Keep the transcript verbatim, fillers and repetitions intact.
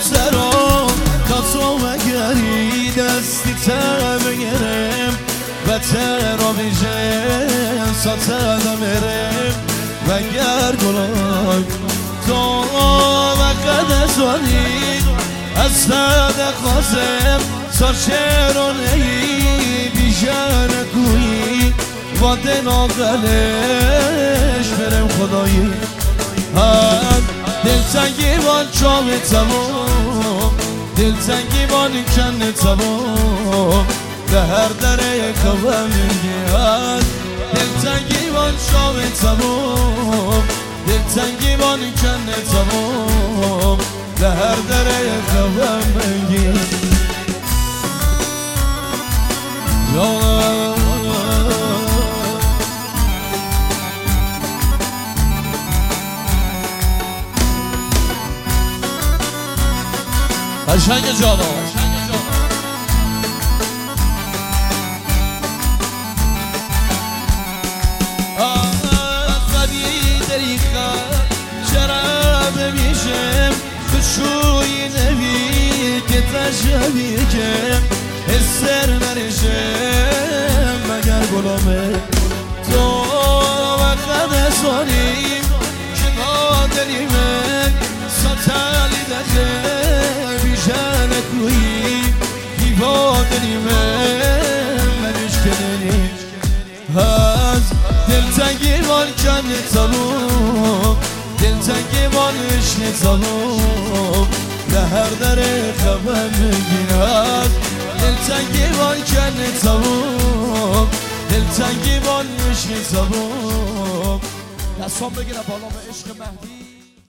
خاطرم تا تو مگری دستی تا بگیرم و ترا بیشم ساته دمیرم و گر گلای تو وقت زنی از ساده خواستم سر شیرانهی بیشن کویی و دنا قلش برم خدایی دلتنگی بان چاوی تمام دلتنگی بان کن تمام به هر دره خواه میگیاد دلتنگی بان چاوی تمام دلتنگی بان کن تمام به هر دره خواه میگیاد قشنگ جانا خدی دریخه شراب میشم بشوی نبی که تشبیه سر نریشم مگر گلامه تو وقت سانیم که با دلیمه ساتالی دخه بیشن کویی با دلیمه منش کننی از دلتنگی بان کن تمام دلتنگی بان عشق تمام به هر دره خبر میگیرد دلتنگی بان کن تمام دلتنگی بان عشق تمام دستان بگیره بالا به عشق مهدی